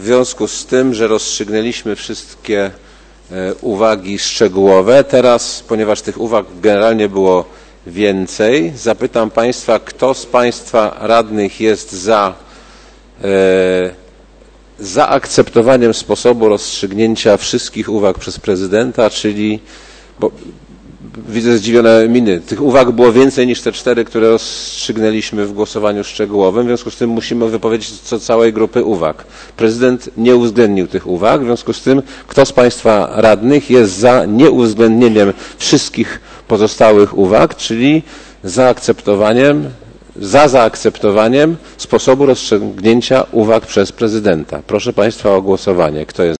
związku z tym, że rozstrzygnęliśmy wszystkie uwagi szczegółowe, teraz, ponieważ tych uwag generalnie było więcej, zapytam Państwa, kto z Państwa radnych jest za zaakceptowaniem sposobu rozstrzygnięcia wszystkich uwag przez prezydenta, czyli, bo widzę zdziwione miny, tych uwag było więcej niż te 4, które rozstrzygnęliśmy w głosowaniu szczegółowym, w związku z tym musimy wypowiedzieć co całej grupy uwag. Prezydent nie uwzględnił tych uwag, w związku z tym kto z Państwa radnych jest za nieuwzględnieniem wszystkich pozostałych uwag, czyli za zaakceptowaniem sposobu rozstrzygnięcia uwag przez prezydenta. Proszę Państwa o głosowanie. Kto jest